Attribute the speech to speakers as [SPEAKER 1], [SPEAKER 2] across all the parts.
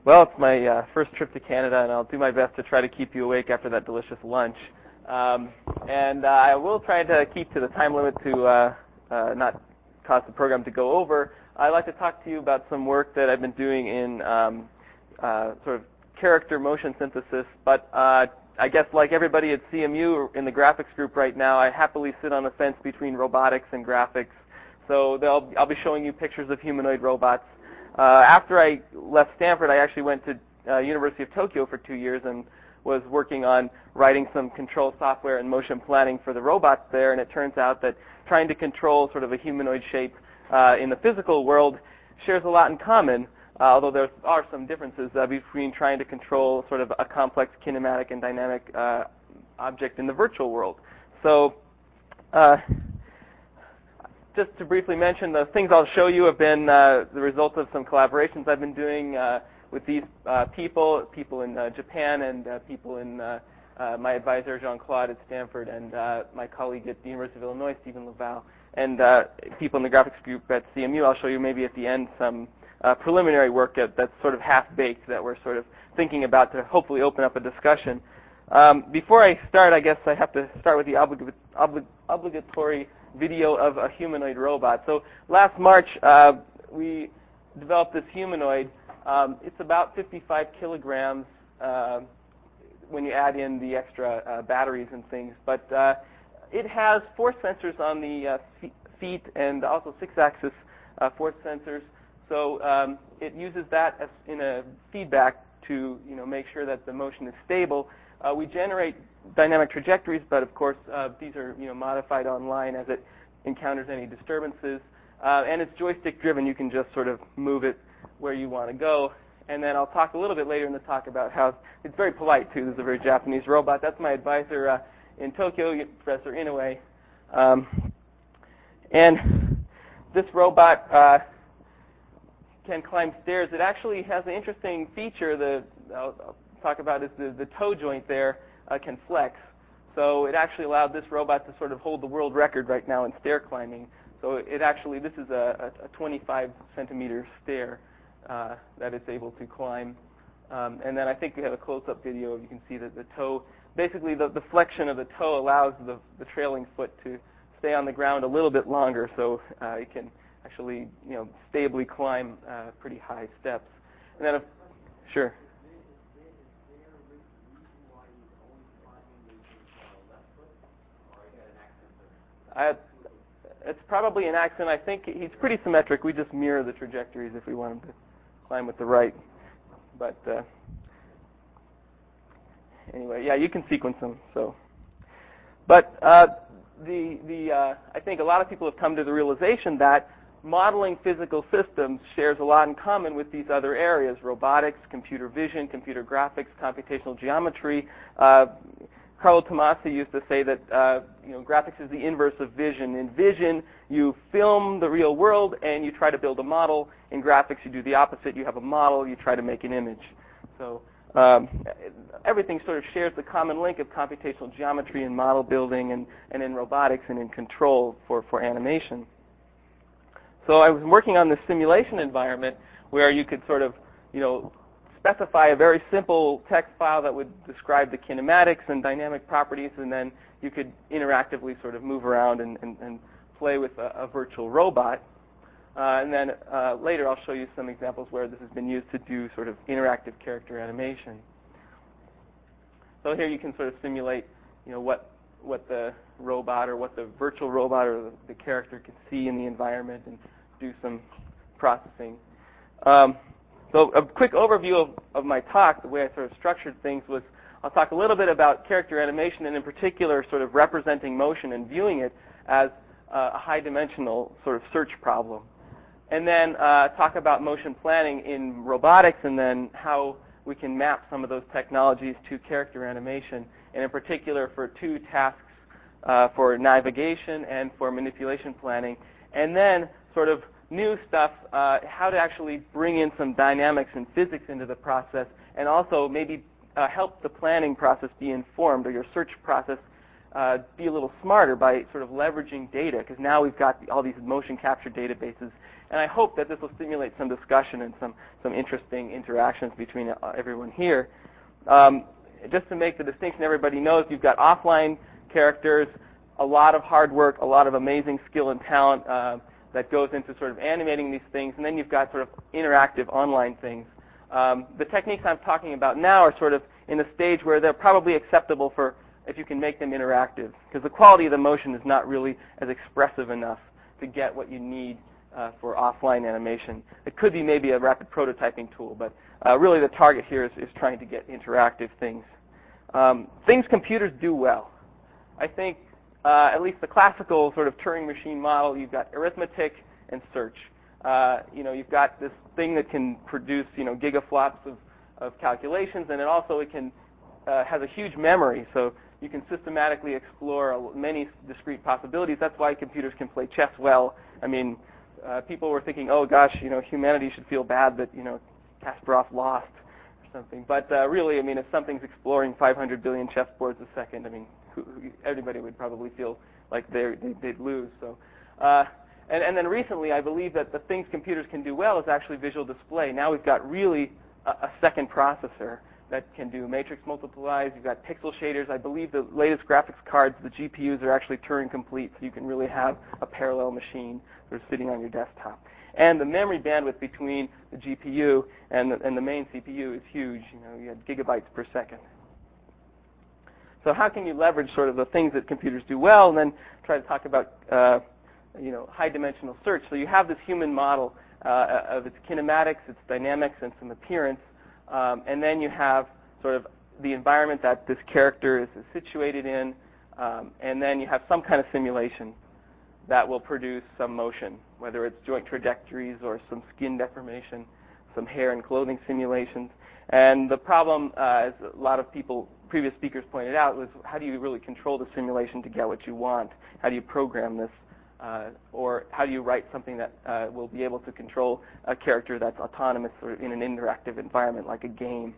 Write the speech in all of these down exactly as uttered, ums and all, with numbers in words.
[SPEAKER 1] Well, it's my uh, first trip to Canada, and I'll do my best to try to keep you awake after that delicious lunch. Um, and uh, I will try to keep to the time limit to uh, uh, not cause the program to go over. I'd like to talk to you about some work that I've been doing in um, uh, sort of character motion synthesis. But uh, I guess like everybody at C M U in the graphics group right now, I happily sit on the fence between robotics and graphics. So they'll, I'll be showing you pictures of humanoid robots. Uh, after I left Stanford, I actually went to uh, University of Tokyo for two years and was working on writing some control software and motion planning for the robots there. And it turns out that trying to control sort of a humanoid shape uh, in the physical world shares a lot in common, uh, although there are some differences uh, between trying to control sort of a complex kinematic and dynamic uh, object in the virtual world. So. Uh, Just to briefly mention, the things I'll show you have been uh, the result of some collaborations I've been doing uh, with these uh, people, people in uh, Japan and uh, people in uh, uh, my advisor, Jean-Claude at Stanford, and uh, my colleague at the University of Illinois, Stephen Laval, and uh, people in the graphics group at C M U. I'll show you maybe at the end some uh, preliminary work at, that's sort of half-baked that we're sort of thinking about to hopefully open up a discussion. Um, before I start, I guess I have to start with the oblig oblig obligatory video of a humanoid robot. So last March, uh, we developed this humanoid. Um, it's about fifty-five kilograms uh, when you add in the extra uh, batteries and things. But uh, it has force sensors on the uh, feet and also six-axis uh, force sensors. So um, it uses that as in a feedback to you know make sure that the motion is stable. Uh, we generate dynamic trajectories, but of course uh, these are you know modified online as it encounters any disturbances. Uh, and it's joystick driven. You can just sort of move it where you want to go. And then I'll talk a little bit later in the talk about how it's very polite too. This is a very Japanese robot. That's my advisor uh, in Tokyo, Professor Inoue. Um, and this robot uh, can climb stairs. It actually has an interesting feature. The I'll, I'll talk about is the, the toe joint there uh, can flex. So it actually allowed this robot to sort of hold the world record right now in stair climbing. So it actually, this is a, a twenty-five centimeter stair uh, that it's able to climb. Um, and then I think we have a close-up video. You can see that the toe, basically the, the flexion of the toe allows the, the trailing foot to stay on the ground a little bit longer, so uh, it can actually, you know, stably climb uh, pretty high steps. And then, if, sure. I, it's probably an accident. I think he's pretty symmetric. We just mirror the trajectories if we want him to climb with the right. But uh, anyway, yeah, you can sequence them. So, but uh, the the uh, I think a lot of people have come to the realization that modeling physical systems shares a lot in common with these other areas: robotics, computer vision, computer graphics, computational geometry. Uh, Carlo Tomasi used to say that uh, you know, graphics is the inverse of vision. In vision, you film the real world and you try to build a model. In graphics, you do the opposite. You have a model, you try to make an image. So um, everything sort of shares the common link of computational geometry and model building and, and in robotics and in control for, for animation. So I was working on this simulation environment where you could sort of, you know, specify a very simple text file that would describe the kinematics and dynamic properties, and then you could interactively sort of move around and, and, and play with a, a virtual robot. Uh, and then uh, later I'll show you some examples where this has been used to do sort of interactive character animation. So here you can sort of simulate, you know, what what the robot or what the virtual robot or the, the character can see in the environment and do some processing. Um, So a quick overview of, of my talk, the way I sort of structured things was I'll talk a little bit about character animation and in particular sort of representing motion and viewing it as uh, a high-dimensional sort of search problem. And then uh, talk about motion planning in robotics and then how we can map some of those technologies to character animation, and in particular for two tasks uh, for navigation and for manipulation planning. And then sort of new stuff, uh, how to actually bring in some dynamics and physics into the process, and also maybe uh, help the planning process be informed, or your search process uh, be a little smarter by sort of leveraging data, because now we've got all these motion capture databases. And I hope that this will stimulate some discussion and some, some interesting interactions between uh, everyone here. Um, just to make the distinction, everybody knows you've got offline characters, a lot of hard work, a lot of amazing skill and talent uh, that goes into sort of animating these things, and then you've got sort of interactive online things. Um, the techniques I'm talking about now are sort of in a stage where they're probably acceptable for if you can make them interactive, because the quality of the motion is not really as expressive enough to get what you need uh, for offline animation. It could be maybe a rapid prototyping tool, but uh, really the target here is, is trying to get interactive things. Um, things computers do well. I think uh, at least the classical sort of Turing machine model, you've got arithmetic and search. Uh, you know, you've got this thing that can produce, you know, gigaflops of, of calculations, and it also it can uh, has a huge memory, so you can systematically explore many discrete possibilities. That's why computers can play chess well. I mean, uh, people were thinking, oh gosh, you know, humanity should feel bad that, you know, Kasparov lost or something. But uh, really, I mean, if something's exploring five hundred billion chessboards a second, I mean, who, who, everybody would probably feel like they they'd lose. So. Uh, And, and then recently, I believe that the things computers can do well is actually visual display. Now we've got really a, a second processor that can do matrix multiplies. You've got pixel shaders. I believe the latest graphics cards, the G P Us, are actually Turing complete, so you can really have a parallel machine sort of sitting on your desktop. And the memory bandwidth between the G P U and the, and the main C P U is huge. You know, you have gigabytes per second. So how can you leverage sort of the things that computers do well, and then try to talk about uh, you know, high-dimensional search. So you have this human model uh, of its kinematics, its dynamics, and some appearance, um, and then you have sort of the environment that this character is, is situated in, um, and then you have some kind of simulation that will produce some motion, whether it's joint trajectories or some skin deformation, some hair and clothing simulations. And the problem, uh, as a lot of people, previous speakers pointed out, was how do you really control the simulation to get what you want? How do you program this? Uh, or how do you write something that uh, will be able to control a character that's autonomous or in an interactive environment like a game?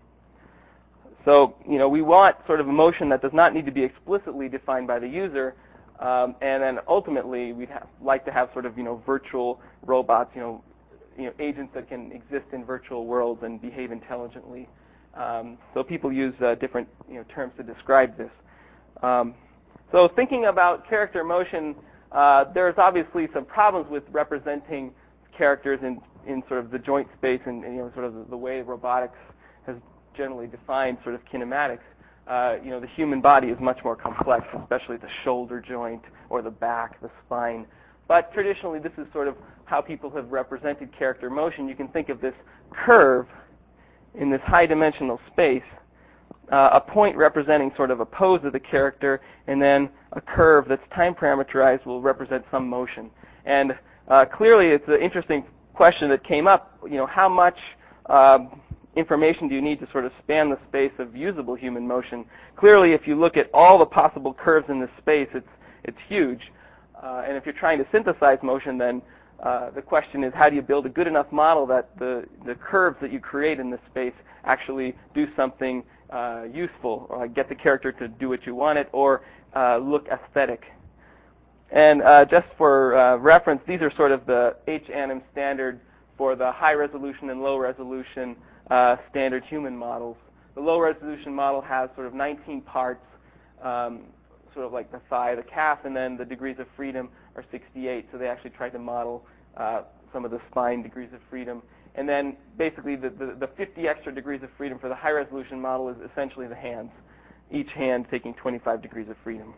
[SPEAKER 1] So, you know, we want sort of a motion that does not need to be explicitly defined by the user, um, and then ultimately we'd have, like to have sort of, you know, virtual robots, you know, you know, agents that can exist in virtual worlds and behave intelligently. Um, so people use uh, different, you know, terms to describe this. Um, so thinking about character motion, Uh, there's obviously some problems with representing characters in, in sort of the joint space and, and you know, sort of the, the way robotics has generally defined sort of kinematics. Uh, you know, the human body is much more complex, especially the shoulder joint or the back, the spine. But traditionally, this is sort of how people have represented character motion. You can think of this curve in this high-dimensional space. Uh, a point representing sort of a pose of the character, and then a curve that's time parameterized will represent some motion. And uh, clearly, it's an interesting question that came up. You know, how much uh, information do you need to sort of span the space of usable human motion? Clearly, if you look at all the possible curves in this space, it's it's huge. Uh, and if you're trying to synthesize motion, then uh, the question is, how do you build a good enough model that the the curves that you create in this space actually do something Uh, useful, or like get the character to do what you want it, or uh, look aesthetic. And uh, just for uh, reference, these are sort of the H anim standard for the high resolution and low resolution uh, standard human models. The low resolution model has sort of nineteen parts, um, sort of like the thigh, the calf, and then the degrees of freedom are sixty-eight. So they actually tried to model uh, some of the spine degrees of freedom. And then basically the, the, the fifty extra degrees of freedom for the high resolution model is essentially the hands, each hand taking twenty-five degrees of freedom.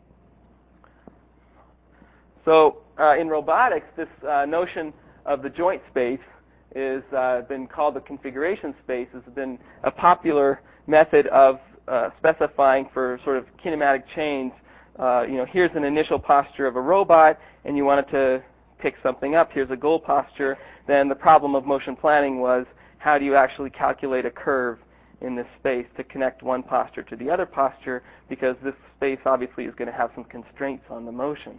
[SPEAKER 1] So uh, in robotics, this uh, notion of the joint space is uh, been called the configuration space. It's been a popular method of uh, specifying for sort of kinematic chains. Uh, you know, here's an initial posture of a robot, and you want it to pick something up. Here's a goal posture. Then the problem of motion planning was, how do you actually calculate a curve in this space to connect one posture to the other posture, because this space obviously is going to have some constraints on the motion.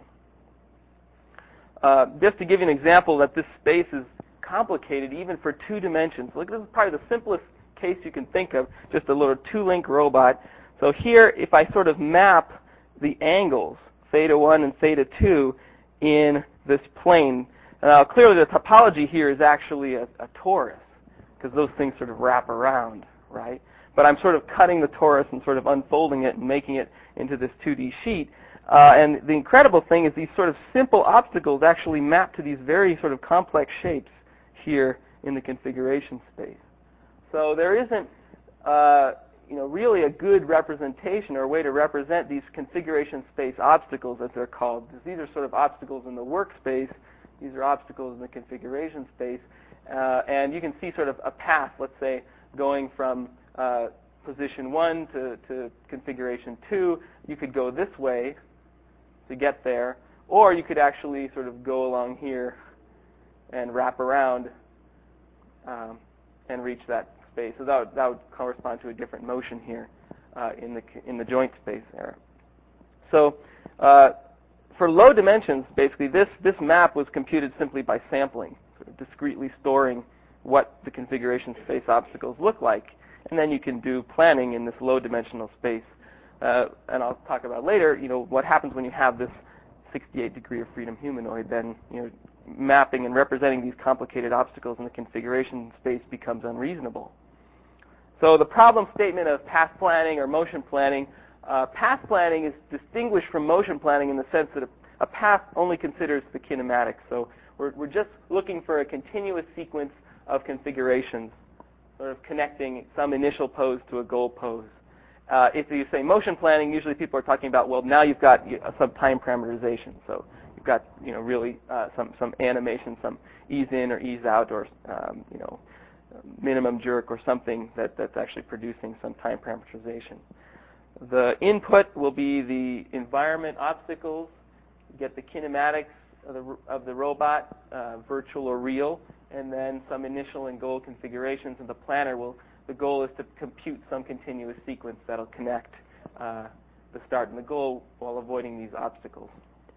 [SPEAKER 1] Uh, just to give you an example that this space is complicated even for two dimensions. Look, this is probably the simplest case you can think of, just a little two-link robot. So here, if I sort of map the angles, theta one and theta two, in this plane. Now, clearly the topology here is actually a, a torus, because those things sort of wrap around, right? But I'm sort of cutting the torus and sort of unfolding it and making it into this two D sheet. Uh, and the incredible thing is these sort of simple obstacles actually map to these very sort of complex shapes here in the configuration space. So there isn't, uh, you know, really a good representation or a way to represent these configuration space obstacles, as they're called. These are sort of obstacles in the workspace. These are obstacles in the configuration space. Uh, and you can see sort of a path, let's say, going from uh, position one to, to configuration two. You could go this way to get there, or you could actually sort of go along here and wrap around um, and reach that space. So that would, that would correspond to a different motion here uh, in the in the joint space there. So uh, for low dimensions, basically this this map was computed simply by sampling, sort of discretely storing what the configuration space obstacles look like, and then you can do planning in this low dimensional space. Uh, and I'll talk about later, you know, what happens when you have this sixty-eight degree of freedom humanoid. Then, you know, mapping and representing these complicated obstacles in the configuration space becomes unreasonable. So the problem statement of path planning or motion planning, uh, path planning is distinguished from motion planning in the sense that a, a path only considers the kinematics. So we're, we're just looking for a continuous sequence of configurations, sort of connecting some initial pose to a goal pose. Uh, if you say motion planning, usually people are talking about, well, now you've got uh, some time parameterization. So you've got, you know, really uh, some some animation, some ease in or ease out, or um, you know, minimum jerk or something that that's actually producing some time parameterization. The input will be the environment obstacles. You get the kinematics of the of the robot, uh, virtual or real, and then some initial and goal configurations. And the planner will. The goal is to compute some continuous sequence that'll connect uh, the start and the goal while avoiding these obstacles.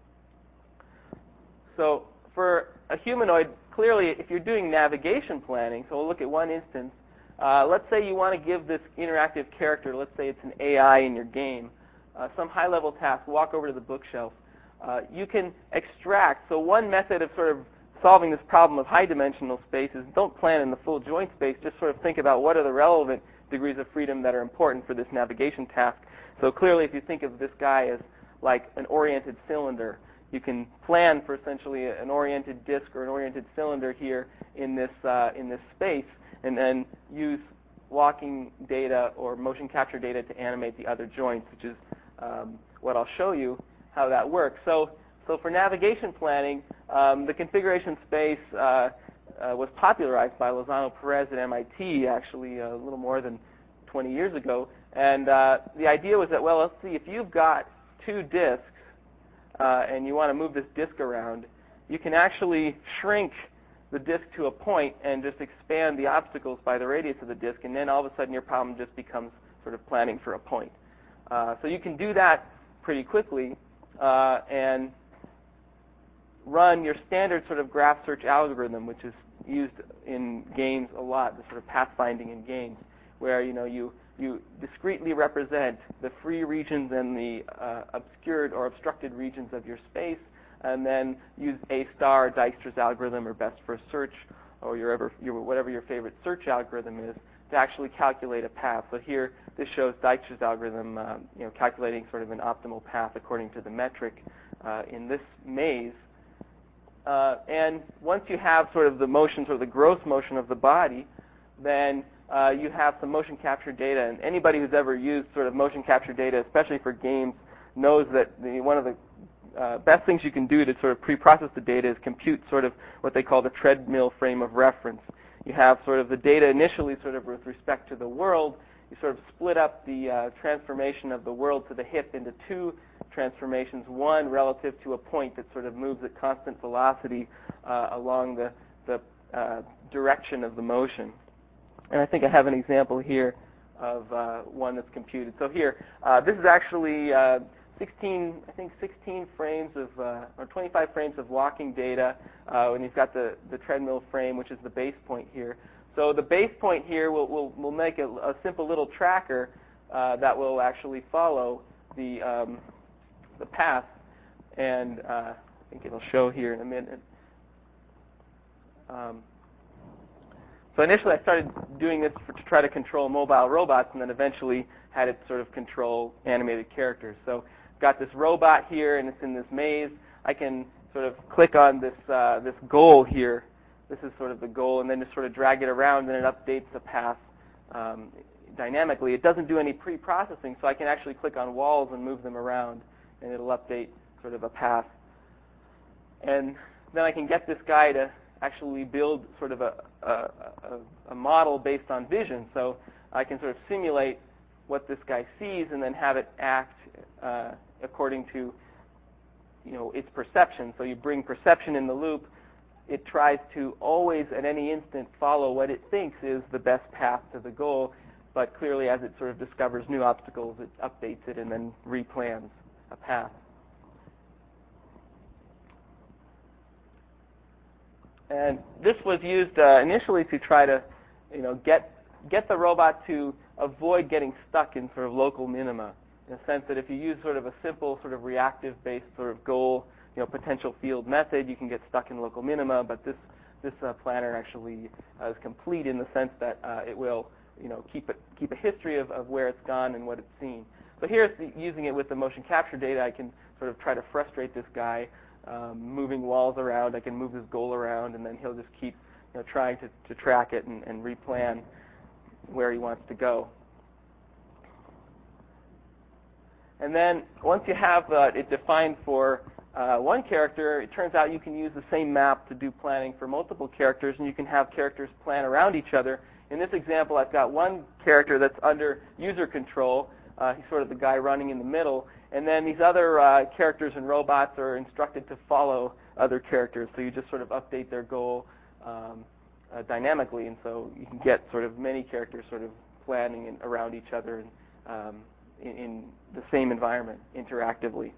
[SPEAKER 1] So for a humanoid, clearly if you're doing navigation planning, so we'll look at one instance. Uh, let's say you want to give this interactive character, let's say it's an A I in your game, uh, some high-level task, walk over to the bookshelf. Uh, you can extract, so one method of sort of solving this problem of high-dimensional spaces, don't plan in the full joint space, just sort of think about what are the relevant degrees of freedom that are important for this navigation task. So clearly, if you think of this guy as like an oriented cylinder, you can plan for essentially an oriented disk or an oriented cylinder here in this, uh, in this space, and then use walking data or motion capture data to animate the other joints, which is um, what I'll show you how that works. So So for navigation planning, um, the configuration space uh, uh, was popularized by Lozano Perez at M I T actually a little more than twenty years ago. And uh, the idea was that, well, let's see, if you've got two disks uh, and you want to move this disk around, you can actually shrink the disk to a point and just expand the obstacles by the radius of the disk, and then all of a sudden your problem just becomes sort of planning for a point. Uh, so you can do that pretty quickly uh, and run your standard sort of graph search algorithm, which is used in games a lot, the sort of pathfinding in games, where you know you you discretely represent the free regions and the uh, obscured or obstructed regions of your space, and then use A star, Dijkstra's algorithm, or best first search, or your ever, your, whatever your favorite search algorithm is, to actually calculate a path. So here, this shows Dijkstra's algorithm, uh, you know, calculating sort of an optimal path according to the metric uh, in this maze. Uh, and once you have sort of the motion, sort of the gross motion of the body, then uh, you have some motion capture data. And anybody who's ever used sort of motion capture data, especially for games, knows that the, one of the uh, best things you can do to sort of pre-process the data is compute sort of what they call the treadmill frame of reference. You have sort of the data initially sort of with respect to the world. You sort of split up the uh, transformation of the world to the hip into two transformations, one relative to a point that sort of moves at constant velocity uh, along the, the uh, direction of the motion. And I think I have an example here of uh, one that's computed. So here, uh, this is actually uh, sixteen, I think sixteen frames of, uh, or twenty-five frames of walking data, uh, and you've got the, the treadmill frame, which is the base point here. So the base point here will will will make a, a simple little tracker uh, that will actually follow the um, the path. And uh, I think it'll show here in a minute. Um, so initially I started doing this for, to try to control mobile robots, and then eventually had it sort of control animated characters. So I've got this robot here, and it's in this maze. I can sort of click on this uh, this goal here. This is sort of the goal, and then just sort of drag it around, and it updates the path um, dynamically. It doesn't do any pre-processing, so I can actually click on walls and move them around, and it'll update sort of a path. And then I can get this guy to actually build sort of a, a, a, a model based on vision. So I can sort of simulate what this guy sees and then have it act uh, according to, you know, its perception. So you bring perception in the loop. It tries to always, at any instant, follow what it thinks is the best path to the goal. But clearly, as it sort of discovers new obstacles, it updates it and then replans a path. And this was used uh, initially to try to, you know, get get the robot to avoid getting stuck in sort of local minima. In the sense that if you use sort of a simple sort of reactive-based sort of goal, you know, potential field method, you can get stuck in local minima. But this this uh, planner actually uh, is complete in the sense that uh, it will, you know, keep it keep a history of, of where it's gone and what it's seen. So here's the, using it with the motion capture data. I can sort of try to frustrate this guy. Um, moving walls around, I can move his goal around, and then he'll just keep, you know, trying to, to track it and, and replan where he wants to go. And then once you have uh, it defined for uh, one character, it turns out you can use the same map to do planning for multiple characters, and you can have characters plan around each other. In this example, I've got one character that's under user control. Uh, he's sort of the guy running in the middle. And then these other uh, characters and robots are instructed to follow other characters. So you just sort of update their goal um, uh, dynamically. And so you can get sort of many characters sort of planning in, around each other and, um, in, in the same environment interactively.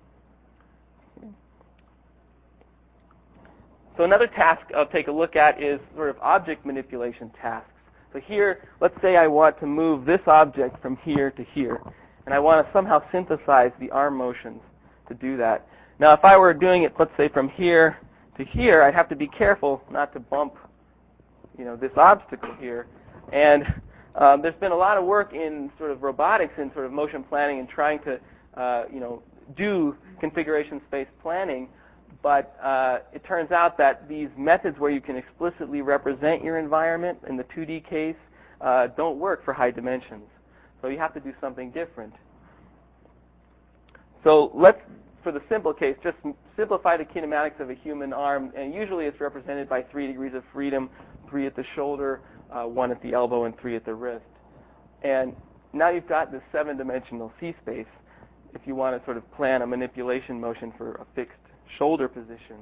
[SPEAKER 1] So another task I'll take a look at is sort of object manipulation tasks. So here, let's say I want to move this object from here to here. And I want to somehow synthesize the arm motions to do that. Now, if I were doing it, let's say, from here to here, I'd have to be careful not to bump, you know, this obstacle here. And um, there's been a lot of work in sort of robotics and sort of motion planning and trying to, uh, you know, do configuration space planning. But uh, it turns out that these methods where you can explicitly represent your environment in the two D case uh, don't work for high dimensions. So you have to do something different. So let's, for the simple case, just simplify the kinematics of a human arm. And usually it's represented by three degrees of freedom, three at the shoulder, uh, one at the elbow, and three at the wrist. And now you've got this seven-dimensional C-space if you want to sort of plan a manipulation motion for a fixed shoulder position.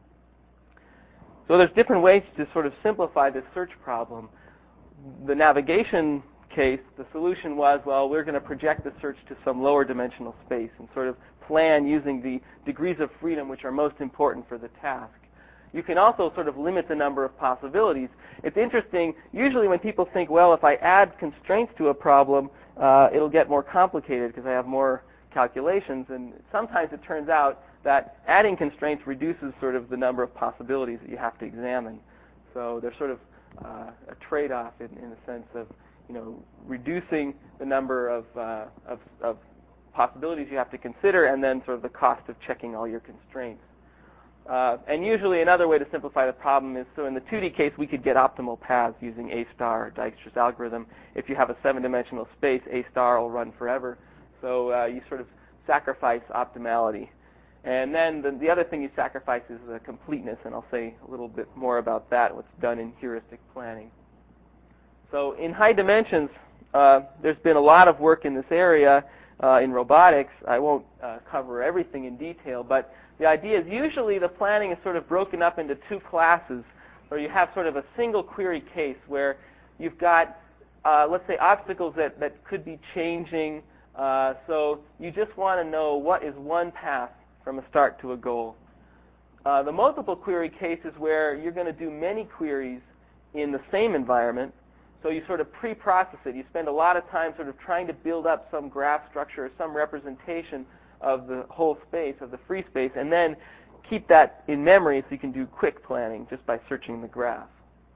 [SPEAKER 1] So there's different ways to sort of simplify this search problem. The navigation case, the solution was, well, we're going to project the search to some lower dimensional space and sort of plan using the degrees of freedom which are most important for the task. You can also sort of limit the number of possibilities. It's interesting, usually when people think, well, if I add constraints to a problem, uh, it'll get more complicated because I have more calculations, and sometimes it turns out that adding constraints reduces sort of the number of possibilities that you have to examine. So there's sort of uh, a trade-off in, in the sense of, you know, reducing the number of, uh, of, of possibilities you have to consider, and then sort of the cost of checking all your constraints. Uh, and usually another way to simplify the problem is, so in the two D case, we could get optimal paths using A star or Dijkstra's algorithm. If you have a seven-dimensional space, A star will run forever. So uh, you sort of sacrifice optimality. And then the, the other thing you sacrifice is the completeness, and I'll say a little bit more about that, what's done in heuristic planning. So in high dimensions, uh, there's been a lot of work in this area uh, in robotics. I won't uh, cover everything in detail, but the idea is usually the planning is sort of broken up into two classes, where you have sort of a single query case where you've got, uh, let's say, obstacles that, that could be changing. Uh, so you just want to know what is one path from a start to a goal. Uh, the multiple query case is where you're going to do many queries in the same environment. So you sort of pre-process it. You spend a lot of time sort of trying to build up some graph structure or some representation of the whole space, of the free space, and then keep that in memory so you can do quick planning just by searching the graph.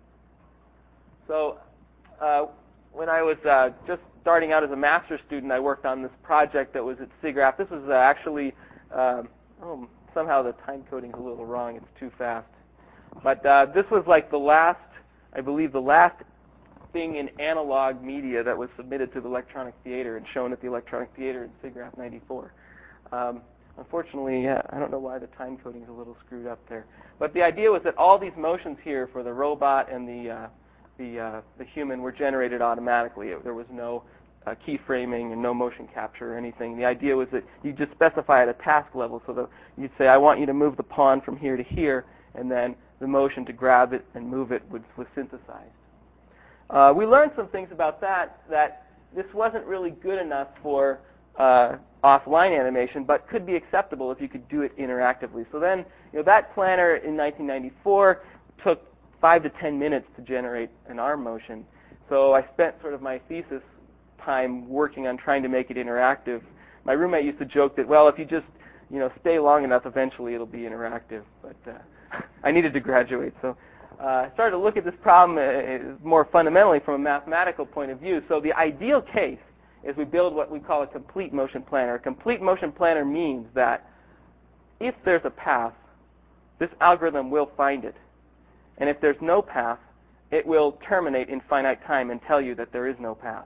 [SPEAKER 1] So uh, when I was uh, just starting out as a master's student, I worked on this project that was at SIGGRAPH. This was uh, actually, um, oh, somehow the time coding's a little wrong. It's too fast. But uh, this was like the last, I believe, the last thing in analog media that was submitted to the Electronic Theater and shown at the Electronic Theater in SIGGRAPH ninety-four. Um, unfortunately, yeah, I don't know why the time coding is a little screwed up there. But the idea was that all these motions here for the robot and the uh, the uh, the human were generated automatically. There was no uh, keyframing and no motion capture or anything. The idea was that you just specify at a task level, so that you'd say, I want you to move the pawn from here to here, and then the motion to grab it and move it was, was synthesized. Uh, we learned some things about that, that this wasn't really good enough for uh, offline animation, but could be acceptable if you could do it interactively. So then, you know, that planner in nineteen ninety-four took five to ten minutes to generate an arm motion. So I spent sort of my thesis time working on trying to make it interactive. My roommate used to joke that, well, if you just, you know, stay long enough, eventually it'll be interactive. But uh, I needed to graduate, so uh, I started to look at this problem uh, more fundamentally from a mathematical point of view. So the ideal case is we build what we call a complete motion planner. A complete motion planner means that if there's a path, this algorithm will find it. And if there's no path, it will terminate in finite time and tell you that there is no path.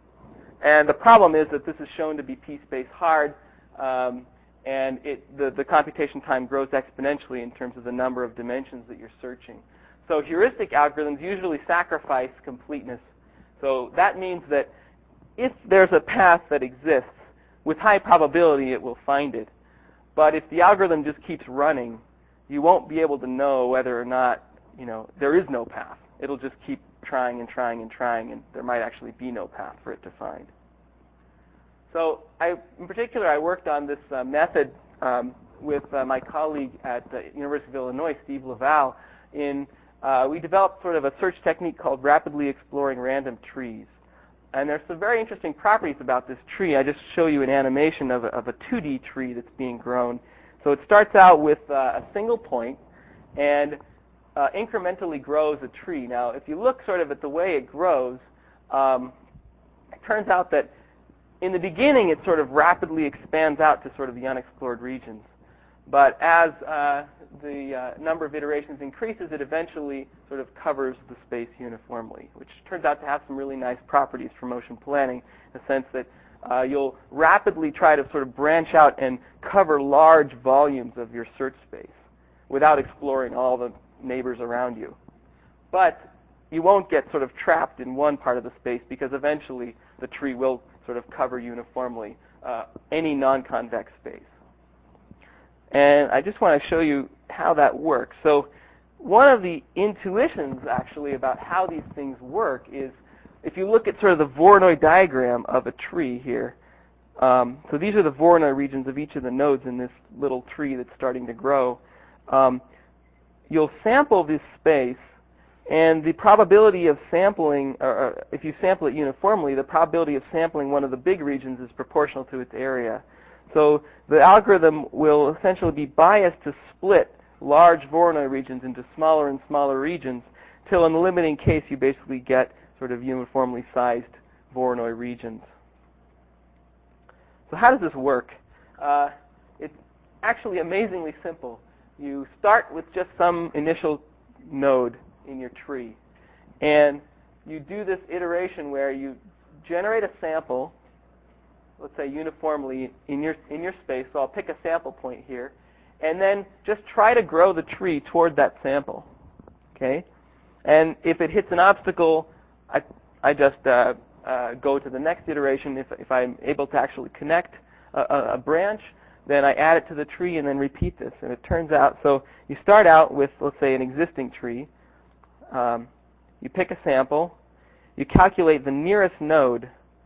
[SPEAKER 1] And the problem is that this is shown to be p-space hard, um, and it, the, the computation time grows exponentially in terms of the number of dimensions that you're searching. So heuristic algorithms usually sacrifice completeness. So that means that if there's a path that exists, with high probability it will find it. But if the algorithm just keeps running, you won't be able to know whether or not, you know, there is no path. It'll just keep trying and trying and trying, and there might actually be no path for it to find. So I, in particular, I worked on this uh, method um, with uh, my colleague at the University of Illinois, Steve Laval. In, uh, we developed sort of a search technique called rapidly exploring random trees. And there's some very interesting properties about this tree. I just show you an animation of a, of a two D tree that's being grown. So it starts out with uh, a single point and uh, incrementally grows a tree. Now, if you look sort of at the way it grows, um, it turns out that in the beginning it sort of rapidly expands out to sort of the unexplored regions. But as uh, the uh, number of iterations increases, it eventually sort of covers the space uniformly, which turns out to have some really nice properties for motion planning, in the sense that uh, you'll rapidly try to sort of branch out and cover large volumes of your search space without exploring all the neighbors around you. But you won't get sort of trapped in one part of the space, because eventually the tree will sort of cover uniformly uh, any non-convex space. And I just want to show you how that works. So one of the intuitions, actually, about how these things work is if you look at sort of the Voronoi diagram of a tree here. Um, so these are the Voronoi regions of each of the nodes in this little tree that's starting to grow. Um, you'll sample this space, and the probability of sampling, or if you sample it uniformly, the probability of sampling one of the big regions is proportional to its area. So the algorithm will essentially be biased to split large Voronoi regions into smaller and smaller regions, till in the limiting case you basically get sort of uniformly sized Voronoi regions. So how does this work? Uh, it's actually amazingly simple. You start with just some initial node in your tree, and you do this iteration where you generate a sample, let's say uniformly in your in your space. So I'll pick a sample point here, and then just try to grow the tree toward that sample. Okay, and if it hits an obstacle, I I just uh, uh, go to the next iteration. If if I'm able to actually connect a, a, a branch, then I add it to the tree and then repeat this. And it turns out, so you start out with, let's say, an existing tree. Um, you pick a sample. You calculate the nearest node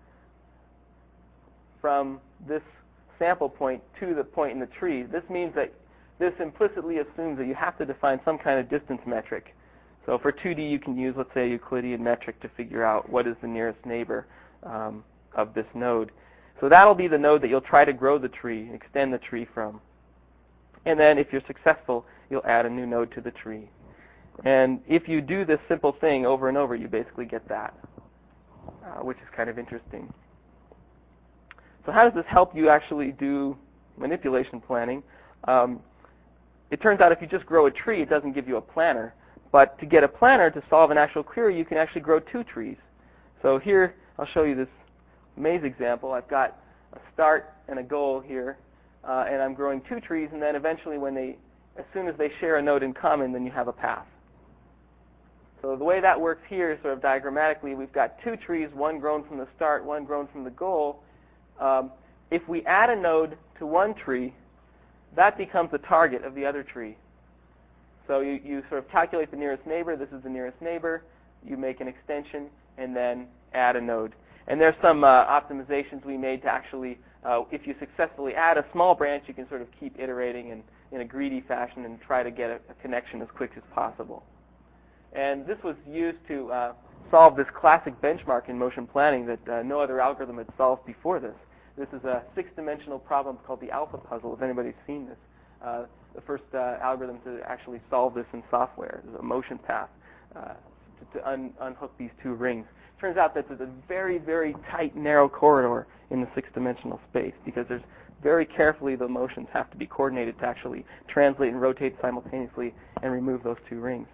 [SPEAKER 1] from this sample point to the point in the tree. This means that this implicitly assumes that you have to define some kind of distance metric. So for two D, you can use, let's say, a Euclidean metric to figure out what is the nearest neighbor um, of this node. So that'll be the node that you'll try to grow the tree, extend the tree from. And then if you're successful, you'll add a new node to the tree. And if you do this simple thing over and over, you basically get that, uh, which is kind of interesting. So how does this help you actually do manipulation planning? Um, it turns out if you just grow a tree, it doesn't give you a planner. But to get a planner to solve an actual query, you can actually grow two trees. So here, I'll show you this maze example. I've got a start and a goal here, uh, and I'm growing two trees, and then eventually when they, as soon as they share a node in common, then you have a path. So the way that works here is sort of diagrammatically, we've got two trees, one grown from the start, one grown from the goal. Um, if we add a node to one tree, that becomes the target of the other tree. So you, you sort of calculate the nearest neighbor. This is the nearest neighbor. You make an extension and then add a node. And there's some uh, optimizations we made to actually, uh, if you successfully add a small branch, you can sort of keep iterating in, in a greedy fashion and try to get a, a connection as quick as possible. And this was used to uh, solve this classic benchmark in motion planning that uh, no other algorithm had solved before this. This is a six-dimensional problem called the alpha puzzle, if anybody's seen this. Uh, the first uh, algorithm to actually solve this in software is a motion path uh, to, to un unhook these two rings. Turns out that there's a very, very tight, narrow corridor in the six-dimensional space because there's very carefully the motions have to be coordinated to actually translate and rotate simultaneously and remove those two rings.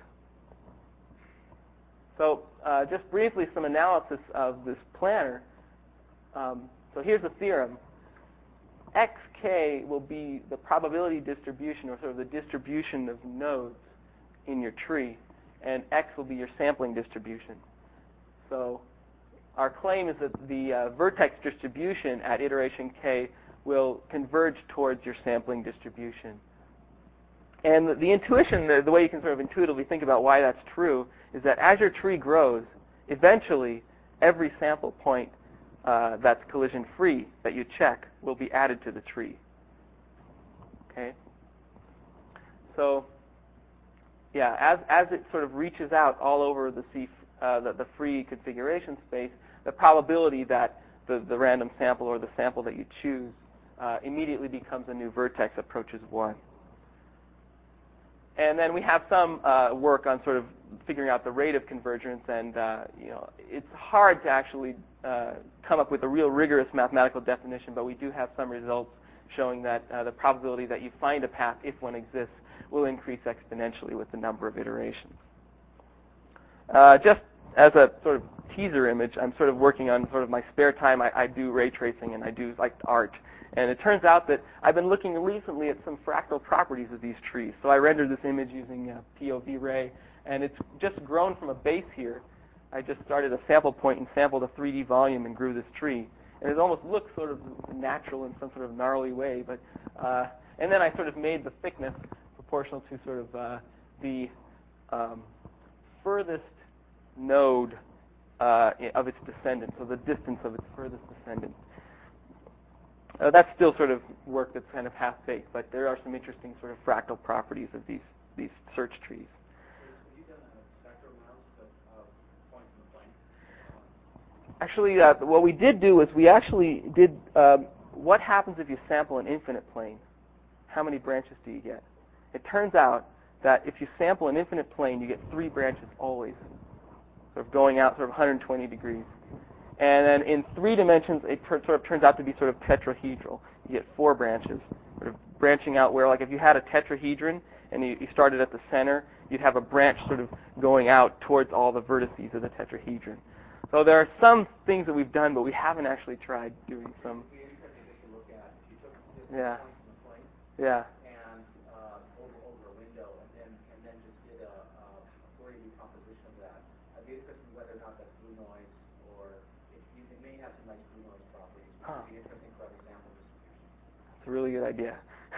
[SPEAKER 1] So uh, just briefly, some analysis of this planner. Um, so here's a theorem. Xk will be the probability distribution, or sort of the distribution of nodes in your tree, and X will be your sampling distribution. So our claim is that the uh, vertex distribution at iteration k will converge towards your sampling distribution. And the, the intuition, the, the way you can sort of intuitively think about why that's true, is that as your tree grows, eventually every sample point uh, that's collision-free that you check will be added to the tree. Okay? So, yeah, as, as it sort of reaches out all over the C Uh, the, the free configuration space, the probability that the, the random sample or the sample that you choose uh, immediately becomes a new vertex approaches one. And then we have some uh, work on sort of figuring out the rate of convergence, and uh, you know, it's hard to actually uh, come up with a real rigorous mathematical definition, but we do have some results showing that uh, the probability that you find a path, if one exists, will increase exponentially with the number of iterations. Uh, just as a sort of teaser image, I'm sort of working on sort of my spare time. I, I do ray tracing and I do like art. And it turns out that I've been looking recently at some fractal properties of these trees. So I rendered this image using uh, P O V ray, and it's just grown from a base here. I just started a sample point and sampled a three D volume and grew this tree. And it almost looks sort of natural in some sort of gnarly way. But uh, and then I sort of made the thickness proportional to sort of uh, the um, furthest node uh, of its descendant, so the distance of its furthest descendant. Uh, that's still sort of work that's kind of half-baked, but there are some interesting sort of fractal properties of these these search trees.
[SPEAKER 2] Have you done a spectral analysis of uh, points in the plane?
[SPEAKER 1] Actually, uh, what we did do is we actually did um, what happens if you sample an infinite plane? How many branches do you get? It turns out that if you sample an infinite plane, you get three branches always, sort of going out sort of one hundred twenty degrees. And then in three dimensions, it sort of turns out to be sort of tetrahedral. You get four branches, sort of branching out where, like, if you had a tetrahedron and you, you started at the center, you'd have a branch sort of going out towards all the vertices of the tetrahedron. So there are some things that we've done, but we haven't actually tried doing some.
[SPEAKER 2] It'd be interesting just to look at if you took just
[SPEAKER 1] Yeah.
[SPEAKER 2] points in the plane
[SPEAKER 1] Yeah.
[SPEAKER 2] and uh, over over a window, and then and then just did a, a Fourier decomposition of that. I'd be interested in whether or not that's blue noise, or it, you, it may have some nice blue noise properties. It would be interesting for other sample distributions.
[SPEAKER 1] That's a really good idea.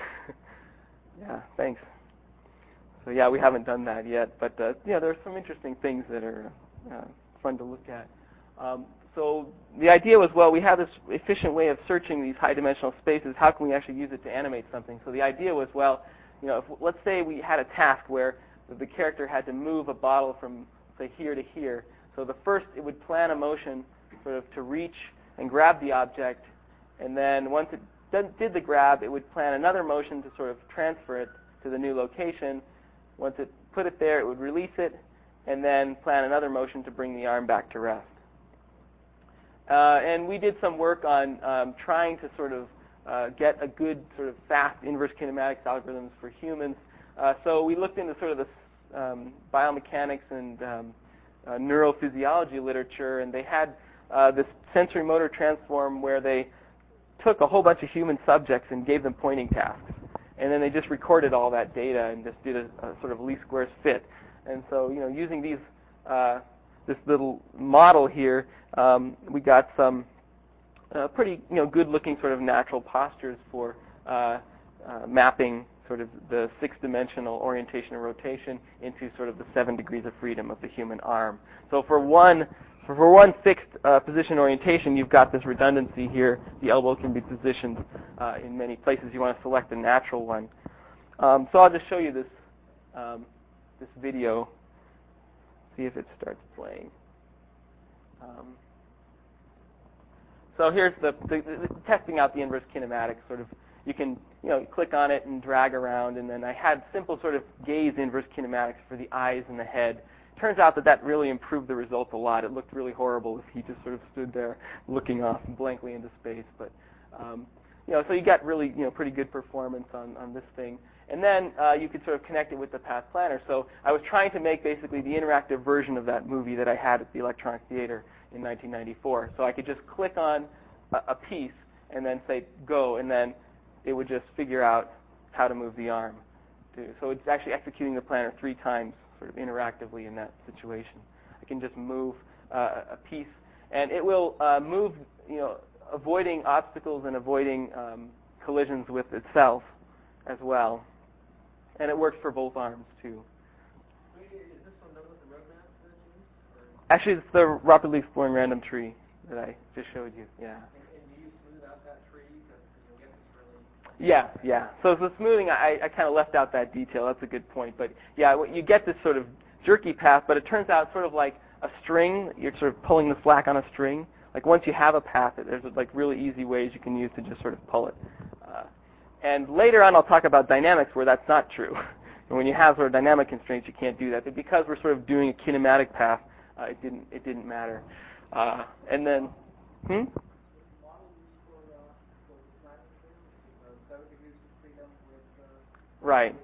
[SPEAKER 1] Yeah, thanks. So yeah, we haven't done that yet, but uh, yeah, there are some interesting things that are uh, fun to look at. Um, so the idea was, well, we have this efficient way of searching these high-dimensional spaces. How can we actually use it to animate something? So the idea was, well, you know, if, let's say we had a task where the character had to move a bottle from, say, here to here. So the first, it would plan a motion sort of to reach and grab the object, And then once it did, did the grab, it would plan another motion to sort of transfer it to the new location. Once it put it there, it would release it, and then plan another motion to bring the arm back to rest. Uh, and we did some work on um, trying to sort of uh, get a good sort of fast inverse kinematics algorithms for humans. Uh, so we looked into sort of the um, biomechanics and um, uh, neurophysiology literature, and they had uh, this sensory motor transform where they took a whole bunch of human subjects and gave them pointing tasks. And then they just recorded all that data and just did a, a sort of least squares fit. And so, you know, using these, uh, this little model here, um, we got some uh, pretty, you know, good-looking sort of natural postures for uh, uh, mapping sort of the six-dimensional orientation and rotation into sort of the seven degrees of freedom of the human arm. So for one, for, for one fixed uh, position orientation, you've got this redundancy here. The elbow can be positioned uh, in many places. You want to select a natural one. Um, so I'll just show you this. Um, this video, see if it starts playing. Um, so here's the, the, the testing out the inverse kinematics. Sort of, you can you know click on it and drag around, and then I had simple sort of gaze inverse kinematics for the eyes and the head. Turns out that that really improved the results a lot. It looked really horrible if he just sort of stood there looking off blankly into space. But um, you know, so you got really you know pretty good performance on on this thing. And then uh, you could sort of connect it with the Path Planner. So I was trying to make basically the interactive version of that movie that I had at the Electronic Theater in nineteen ninety-four. So I could just click on a, a piece and then say go, and then it would just figure out how to move the arm. To, so it's actually executing the planner three times sort of interactively in that situation. I can just move uh, a piece, and it will uh, move, you know, avoiding obstacles and avoiding um, collisions with itself as well. And it works for both arms, too.
[SPEAKER 2] Is this one done with the roadmap that you use?
[SPEAKER 1] Actually, it's the rapidly exploring random tree that I just showed you, yeah.
[SPEAKER 2] And, and do you smooth out that tree? Because you'll get this really...
[SPEAKER 1] Yeah, yeah. So the smoothing, I, I kind of left out that detail. That's a good point. But, yeah, you get this sort of jerky path, but it turns out sort of like a string. You're sort of pulling the slack on a string. Like once you have a path, there's like really easy ways you can use to just sort of pull it. Uh, And later on, I'll talk about dynamics where that's not true. And when you have sort of dynamic constraints, you can't do that. But because we're sort of doing a kinematic path, uh, it didn't it didn't matter. Uh, and then, hmm? Right.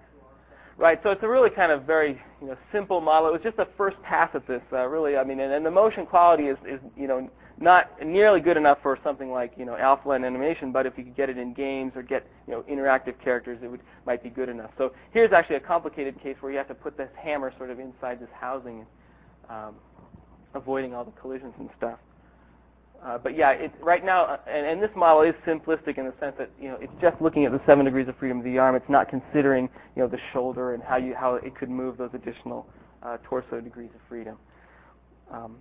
[SPEAKER 1] Right. So it's a really kind of very you know simple model. It was just a first pass at this. Uh, really, I mean, and, and the motion quality is is you know. not nearly good enough for something like you know alpha and animation, but if you could get it in games or get you know interactive characters, it would might be good enough. So here's actually a complicated case where you have to put this hammer sort of inside this housing, um, avoiding all the collisions and stuff. Uh, but yeah, it, right now, and, and this model is simplistic in the sense that you know it's just looking at the seven degrees of freedom of the arm. It's not considering you know the shoulder and how you how it could move those additional uh, torso degrees of freedom. Um,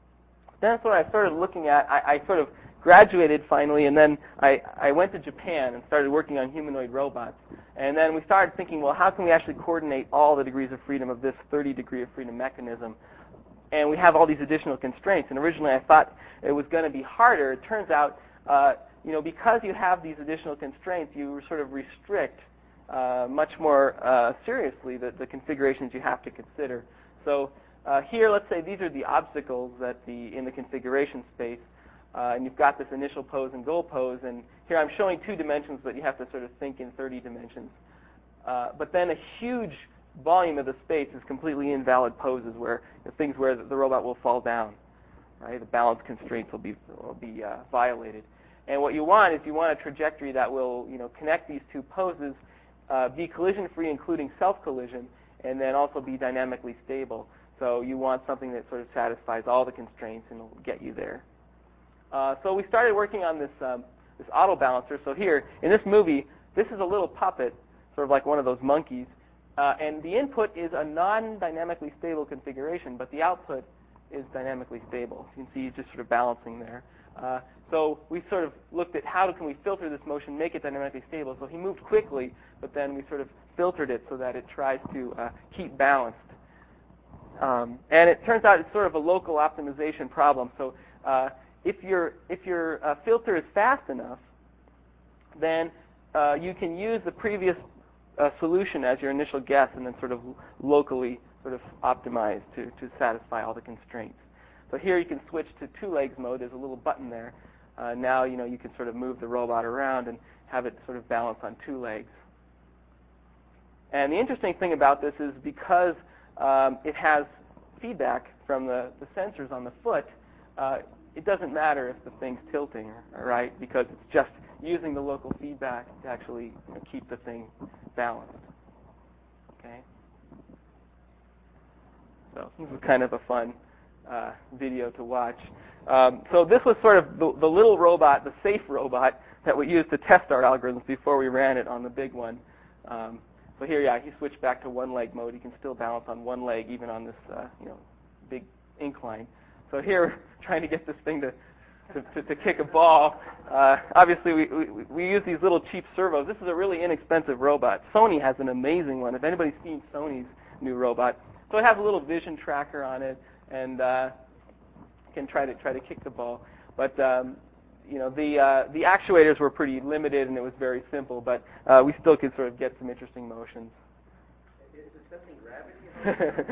[SPEAKER 1] That's what I started looking at. I, I sort of graduated finally, and then I, I went to Japan and started working on humanoid robots. And then we started thinking, well, how can we actually coordinate all the degrees of freedom of this thirty degree of freedom mechanism? And we have all these additional constraints. And originally I thought it was going to be harder. It turns out, uh, you know, because you have these additional constraints, you sort of restrict uh, much more uh, seriously the, the configurations you have to consider. So Uh, here, let's say these are the obstacles that the in the configuration space, uh, and you've got this initial pose and goal pose, and here I'm showing two dimensions, but you have to sort of think in thirty dimensions. Uh, but then a huge volume of the space is completely invalid poses, where you know, things where the, the robot will fall down, right? The balance constraints will be will be uh, violated. And what you want is you want a trajectory that will you know connect these two poses, uh, be collision-free, including self-collision, and then also be dynamically stable. So you want something that sort of satisfies all the constraints and will get you there. Uh, so we started working on this um, this auto balancer. So here, in this movie, this is a little puppet, sort of like one of those monkeys. Uh, and the input is a non-dynamically stable configuration, but the output is dynamically stable. You can see he's just sort of balancing there. Uh, so we sort of looked at how can we filter this motion, make it dynamically stable. So he moved quickly, but then we sort of filtered it so that it tries to uh, keep balanced. Um, and it turns out it's sort of a local optimization problem. So uh, if your if your uh, filter is fast enough, then uh, you can use the previous uh, solution as your initial guess, and then sort of locally sort of optimize to to satisfy all the constraints. So here you can switch to two legs mode. There's a little button there. Uh, now you know you can sort of move the robot around and have it sort of balance on two legs. And the interesting thing about this is because um, it has feedback from the, the sensors on the foot, uh, it doesn't matter if the thing's tilting, right? Because it's just using the local feedback to actually you know, keep the thing balanced. Okay. So this is kind of a fun uh, video to watch. Um, so this was sort of the, the little robot, the safe robot that we used to test our algorithms before we ran it on the big one. Um, so here, yeah, he switched back to one leg mode. He can still balance on one leg even on this, uh, you know, big incline. So here, trying to get this thing to to, to, to kick a ball. Uh, obviously, we, we we use these little cheap servos. This is a really inexpensive robot. Sony has an amazing one. If anybody's seen Sony's new robot, so it has a little vision tracker on it, and uh, can try to try to kick the ball. But um, you know, the uh, the actuators were pretty limited, and it was very simple. But uh, we still could sort of get some interesting motions.
[SPEAKER 2] Is it sensing gravity?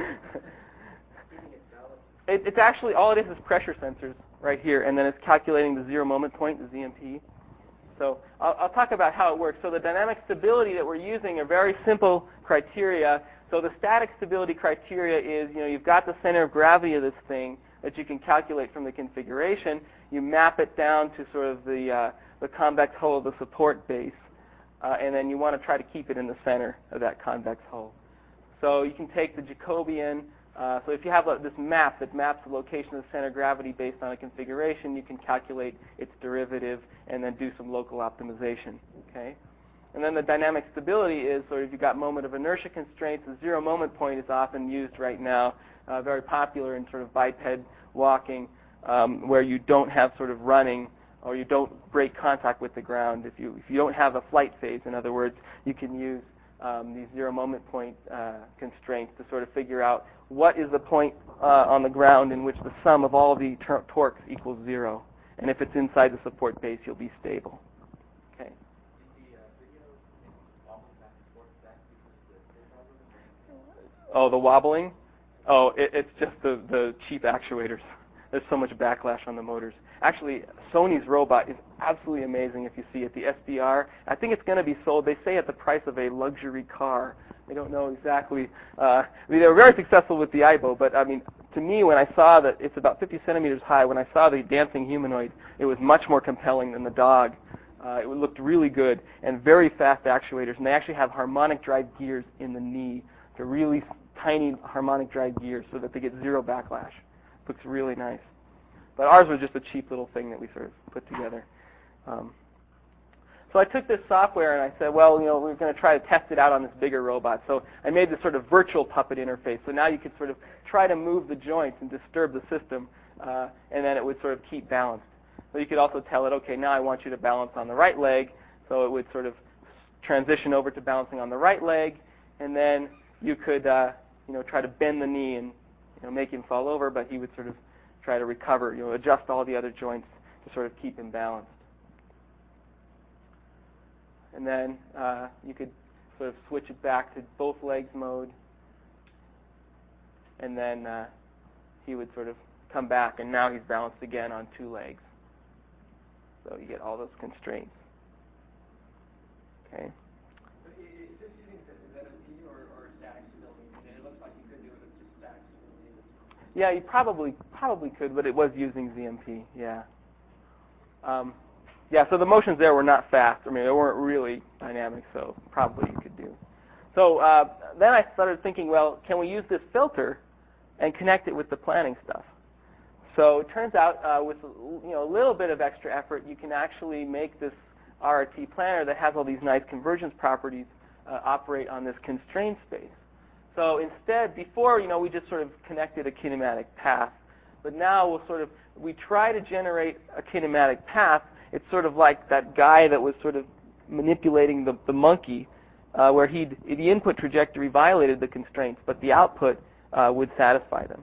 [SPEAKER 1] it, it's actually all it is is pressure sensors right here, and then it's calculating the zero moment point, the Z M P. So I'll, I'll talk about how it works. So the dynamic stability that we're using are very simple criteria. So the static stability criteria is, you know, you've got the center of gravity of this thing that you can calculate from the configuration. You map it down to sort of the uh, the convex hull of the support base, uh, and then you want to try to keep it in the center of that convex hull. So you can take the Jacobian. Uh, so if you have a, this map that maps the location of the center of gravity based on a configuration, you can calculate its derivative and then do some local optimization. Okay. And then the dynamic stability is sort of you've got moment of inertia constraints. The zero moment point is often used right now, uh, very popular in sort of biped walking, um, where you don't have sort of running or you don't break contact with the ground. If you if you don't have a flight phase, in other words, you can use um, these zero moment point uh, constraints to sort of figure out what is the point uh, on the ground in which the sum of all the tor- torques equals zero. And if it's inside the support base, you'll be stable. Okay. Oh, the wobbling? Oh, it, it's just the, the cheap actuators. There's so much backlash on the motors. Actually, Sony's robot is absolutely amazing if you see it. The S B R, I think it's going to be sold, they say, at the price of a luxury car. I don't know exactly. Uh, I mean, they were very successful with the I B O, but I mean, to me, when I saw that it's about fifty centimeters high, when I saw the dancing humanoid, it was much more compelling than the dog. Uh, it looked really good and very fast actuators, and they actually have harmonic drive gears in the knee. They're really tiny harmonic drive gears so that they get zero backlash. Looks really nice. But ours was just a cheap little thing that we sort of put together. Um, so I took this software and I said, well, you know, we're going to try to test it out on this bigger robot. So I made this sort of virtual puppet interface. So now you could sort of try to move the joints and disturb the system, uh, and then it would sort of keep balanced. So you could also tell it, okay, now I want you to balance on the right leg. So it would sort of transition over to balancing on the right leg, and then you could, uh, you know, try to bend the knee and, you know, make him fall over, but he would sort of try to recover, you know, adjust all the other joints to sort of keep him balanced. And then uh, you could sort of switch it back to both legs mode, and then uh, he would sort of come back, and now he's balanced again on two legs. So you get all those constraints. Okay.
[SPEAKER 2] Is this using Z M P or, or static stability? It looks like you could do it with just static stability.
[SPEAKER 1] Yeah, you probably probably could, but it was using Z M P. Yeah. Um, yeah. So the motions there were not fast. I mean, they weren't really dynamic. So probably you could do. So uh, then I started thinking, well, can we use this filter and connect it with the planning stuff? So it turns out, uh, with you know a little bit of extra effort, you can actually make this R R T planner that has all these nice convergence properties uh, operate on this constrained space. So instead, before, you know, we just sort of connected a kinematic path, but now we'll sort of we try to generate a kinematic path. It's sort of like that guy that was sort of manipulating the, the monkey, uh, where he'd the input trajectory violated the constraints, but the output uh, would satisfy them.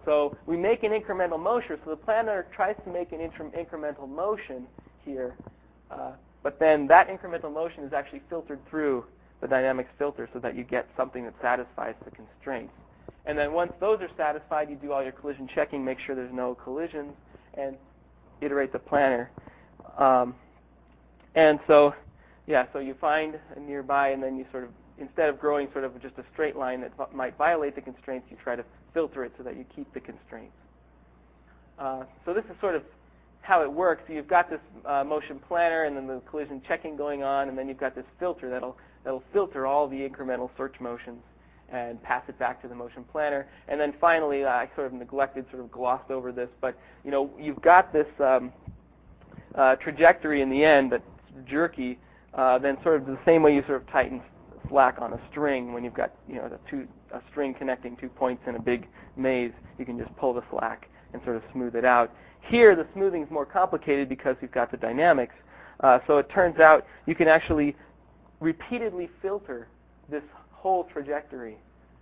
[SPEAKER 1] So we make an incremental motion. So the planner tries to make an incremental motion here, uh, but then that incremental motion is actually filtered through the dynamics filter so that you get something that satisfies the constraints. And then once those are satisfied, you do all your collision checking, make sure there's no collisions, and iterate the planner. Um, and so, yeah, so you find a nearby, and then you sort of, instead of growing sort of just a straight line that v- might violate the constraints, you try to filter it so that you keep the constraints. Uh, so this is sort of how it works. So you've got this uh, motion planner and then the collision checking going on, and then you've got this filter that'll that'll filter all the incremental search motions and pass it back to the motion planner. And then finally, uh, I sort of neglected, sort of glossed over this, but you know, you've got this um, uh, trajectory in the end that's jerky. Uh, then sort of the same way you sort of tighten slack on a string when you've got, you know, the two, a string connecting two points in a big maze, you can just pull the slack and sort of smooth it out. Here, the smoothing is more complicated because you've got the dynamics. Uh, so it turns out you can actually repeatedly filter this whole trajectory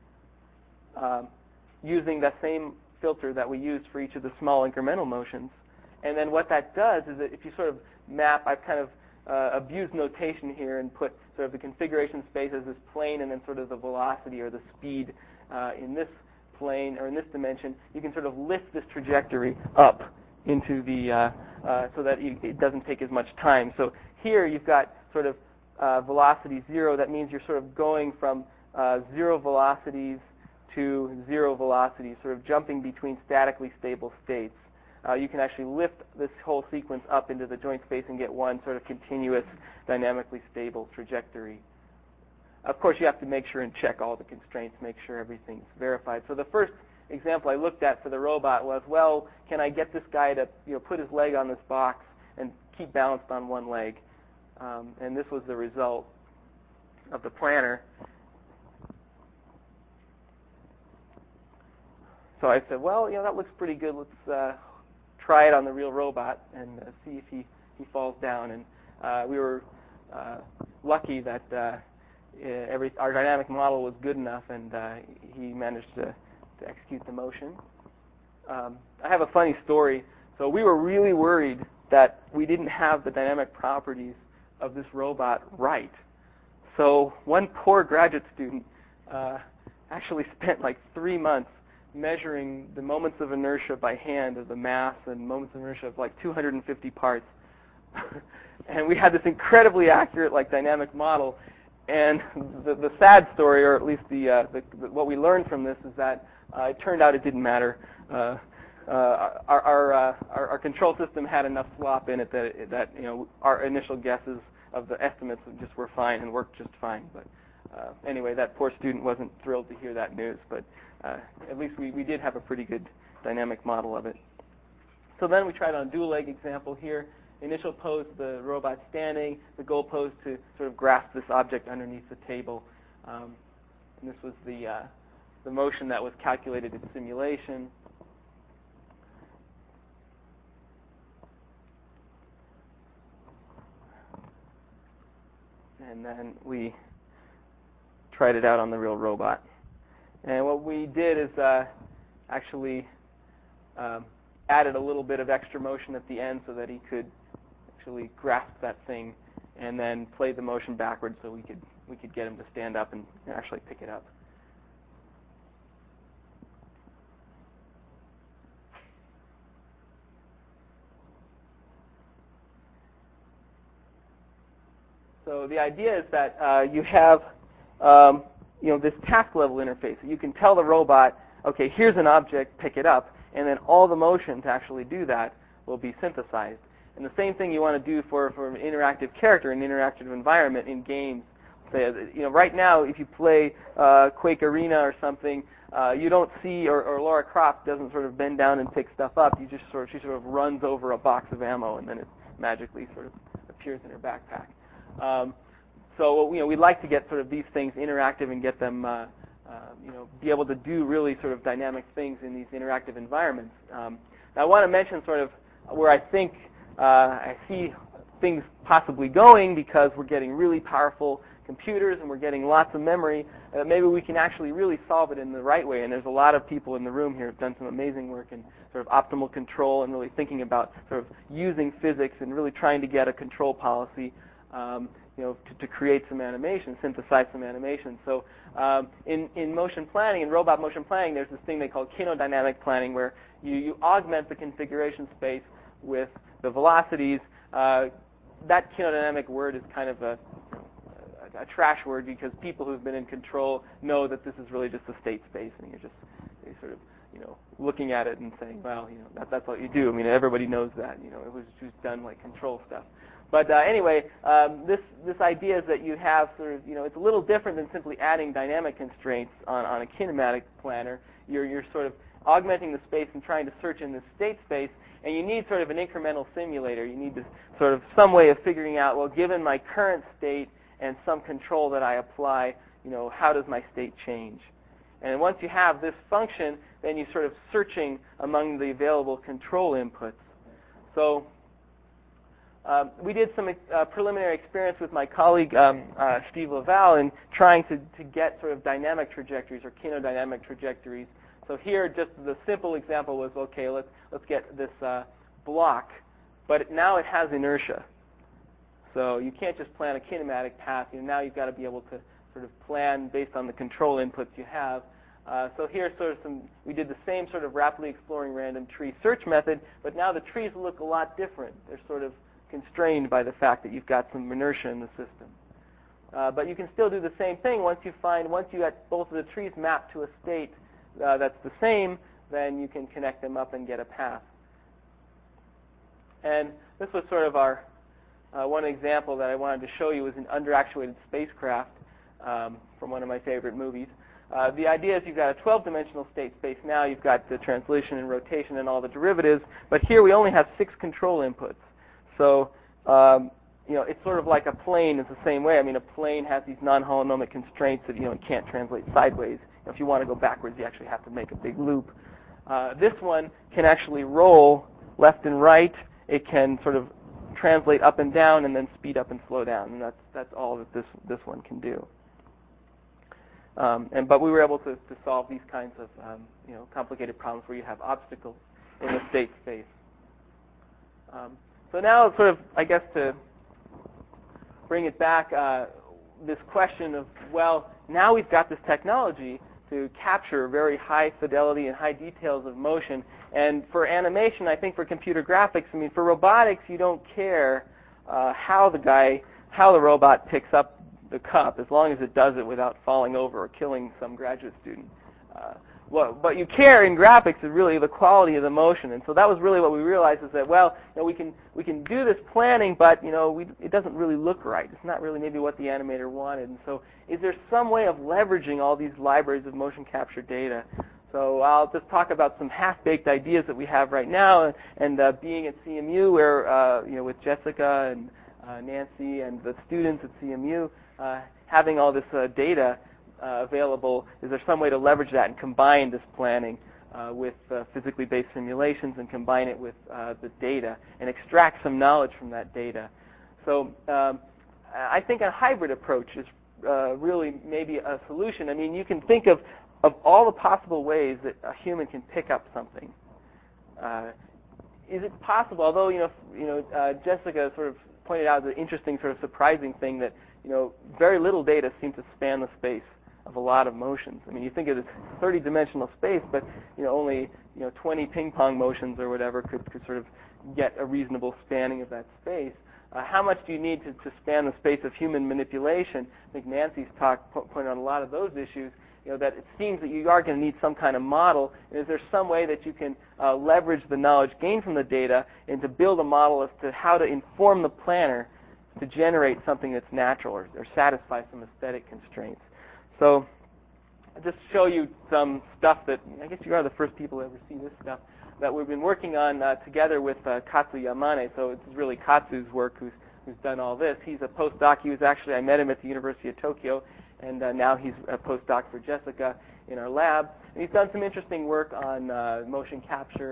[SPEAKER 1] um, using that same filter that we used for each of the small incremental motions. And then what that does is that if you sort of map, I've kind of uh, abused notation here and put sort of the configuration space as this plane and then sort of the velocity or the speed uh, in this plane or in this dimension. You can sort of lift this trajectory up into the, uh, uh, so that you, it doesn't take as much time. So here you've got sort of uh, velocity zero. That means you're sort of going from uh, zero velocities to zero velocities, sort of jumping between statically stable states. Uh, you can actually lift this whole sequence up into the joint space and get one sort of continuous, dynamically stable trajectory. Of course, you have to make sure and check all the constraints, make sure everything's verified. So the first example I looked at for the robot was, well, can I get this guy to, you know, put his leg on this box and keep balanced on one leg? Um, and this was the result of the planner. So I said, well, you know, that looks pretty good. Let's uh, try it on the real robot and uh, see if he, he falls down. And uh, we were uh, lucky that uh, every our dynamic model was good enough, and uh, he managed to, to execute the motion. Um, I have a funny story. So we were really worried that we didn't have the dynamic properties of this robot right. So one poor graduate student uh, actually spent like three months measuring the moments of inertia by hand of the mass and moments of inertia of like two hundred fifty parts. And we had this incredibly accurate like dynamic model. And the, the sad story, or at least the, uh, the, the what we learned from this, is that uh, it turned out it didn't matter. Uh, uh, our our, uh, our our control system had enough slop in it that that you know our initial guesses of the estimates just were fine and worked just fine. But uh, anyway, that poor student wasn't thrilled to hear that news. But uh, at least we, we did have a pretty good dynamic model of it. So then we tried on a dual leg example here. Initial pose, the robot standing. The goal pose to sort of grasp this object underneath the table. Um, and this was the uh, the motion that was calculated in simulation. And then we tried it out on the real robot. And what we did is uh, actually um, added a little bit of extra motion at the end so that he could actually grasp that thing, and then play the motion backwards so we could we could get him to stand up and actually pick it up. So the idea is that uh, you have um, you know this task level interface. You can tell the robot, okay, here's an object, pick it up, and then all the motion to actually do that will be synthesized. And the same thing you want to do for, for an interactive character, an interactive environment in games. Say, you know, right now, if you play uh, Quake Arena or something, uh, you don't see, or, or Lara Croft doesn't sort of bend down and pick stuff up. You just sort of, she sort of runs over a box of ammo, and then it magically sort of appears in her backpack. Um, so, you know, we'd like to get sort of these things interactive and get them, uh, uh, you know, be able to do really sort of dynamic things in these interactive environments. Um, now, I want to mention sort of where I think Uh, I see things possibly going because we're getting really powerful computers and we're getting lots of memory, uh, maybe we can actually really solve it in the right way. And there's a lot of people in the room here who have done some amazing work in sort of optimal control and really thinking about sort of using physics and really trying to get a control policy, um, you know, to, to create some animation, synthesize some animation. So um, in, in motion planning, in robot motion planning, there's this thing they call kinodynamic planning, where you, you augment the configuration space with the velocities. Uh, that kinodynamic word is kind of a a trash word because people who've been in control know that this is really just a state space, and you're just you're sort of you know looking at it and saying, well, you know that, that's what you do. I mean, everybody knows that. You know, it was just done like control stuff. But uh, anyway, um, this this idea is that you have sort of you know it's a little different than simply adding dynamic constraints on, on a kinematic planner. You're you're sort of augmenting the space and trying to search in this state space, and you need sort of an incremental simulator. You need to sort of some way of figuring out, well, given my current state and some control that I apply, you know, how does my state change? And once you have this function, then you're sort of searching among the available control inputs. So um, we did some uh, preliminary experience with my colleague um, uh, Steve Laval in trying to, to get sort of dynamic trajectories or kinodynamic trajectories. So here, just the simple example was, okay, let's let's get this uh, block, but now it has inertia. So you can't just plan a kinematic path. You know, now you've got to be able to sort of plan based on the control inputs you have. Uh, so here's sort of some, we did the same sort of rapidly exploring random tree search method, but now the trees look a lot different. They're sort of constrained by the fact that you've got some inertia in the system. Uh, but you can still do the same thing once you find, once you get both of the trees mapped to a state uh, that's the same, then you can connect them up and get a path. And this was sort of our Uh, one example that I wanted to show you was an under-actuated spacecraft um, from one of my favorite movies. Uh, the idea is you've got a twelve-dimensional state space now. You've got the translation and rotation and all the derivatives. But here we only have six control inputs. So um, you know, it's sort of like a plane is the same way. I mean, a plane has these non-holonomic constraints that you know it can't translate sideways. You know, if you want to go backwards, you actually have to make a big loop. Uh, this one can actually roll left and right. It can sort of translate up and down and then speed up and slow down, and that's that's all that this this one can do. Um, and but we were able to, to solve these kinds of um, you know complicated problems where you have obstacles in the state space. Um, so now, sort of, I guess to bring it back, uh, this question of, well, now we've got this technology to capture very high fidelity and high details of motion. And for animation, I think for computer graphics, I mean, for robotics, you don't care uh, how the guy, how the robot picks up the cup, as long as it does it without falling over or killing some graduate student. Uh, well, but you care in graphics is really the quality of the motion. And so that was really what we realized, is that, well, you know, we can we can do this planning, but you know, we, it doesn't really look right. It's not really maybe what the animator wanted. And so, is there some way of leveraging all these libraries of motion capture data? So I'll just talk about some half-baked ideas that we have right now, and, and uh, being at C M U, where uh, you know, with Jessica and uh, Nancy and the students at C M U, uh, having all this uh, data uh, available, is there some way to leverage that and combine this planning uh, with uh, physically based simulations and combine it with uh, the data and extract some knowledge from that data? So um, I think a hybrid approach is uh, really maybe a solution. I mean, you can think of of all the possible ways that a human can pick up something. Uh, is it possible, although you know, you know, uh, Jessica sort of pointed out the interesting, sort of surprising thing that you know, very little data seems to span the space of a lot of motions. I mean, you think of this thirty-dimensional space, but you know, only you know, twenty ping pong motions or whatever could, could sort of get a reasonable spanning of that space. Uh, how much do you need to, to span the space of human manipulation? I think Nancy's talk po- pointed on a lot of those issues. You know, that it seems that you are going to need some kind of model. And is there some way that you can uh, leverage the knowledge gained from the data and to build a model as to how to inform the planner to generate something that's natural or, or satisfy some aesthetic constraints? So I'll just show you some stuff that, I guess you are the first people to ever see this stuff, that we've been working on uh, together with uh, Katsu Yamane. So it's really Katsu's work who's, who's done all this. He's a postdoc. He was actually, I met him at the University of Tokyo, and uh, now he's a postdoc for Jessica in our lab. And he's done some interesting work on uh, motion capture and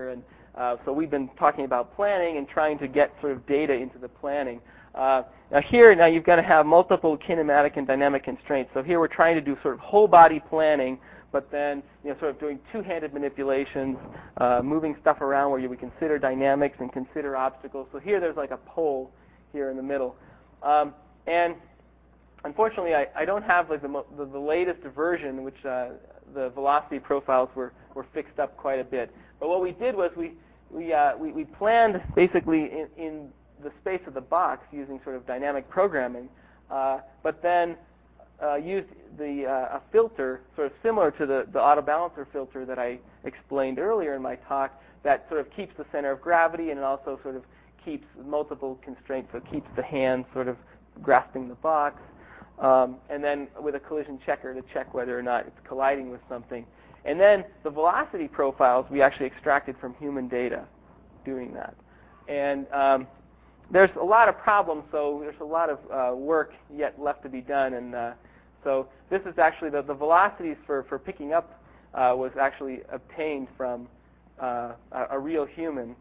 [SPEAKER 1] Uh, so we've been talking about planning and trying to get sort of data into the planning. Uh, now here, now you've got to have multiple kinematic and dynamic constraints. So here we're trying to do sort of whole body planning, but then you know sort of doing two-handed manipulations, uh, moving stuff around where you would consider dynamics and consider obstacles. So here there's like a pole here in the middle, um, and unfortunately I, I don't have like the, mo the the latest version, which uh, the velocity profiles were were fixed up quite a bit. But what we did was we we uh, we, we planned basically in, in the space of the box using sort of dynamic programming, uh, but then uh, used the uh, a filter sort of similar to the, the auto balancer filter that I explained earlier in my talk that sort of keeps the center of gravity and it also sort of keeps multiple constraints, so it keeps the hand sort of grasping the box, um, and then with a collision checker to check whether or not it's colliding with something. And then the velocity profiles we actually extracted from human data doing that. And um, there's a lot of problems, so there's a lot of uh, work yet left to be done. And uh, so this is actually the, the velocities for, for picking up uh, was actually obtained from uh, a, a real human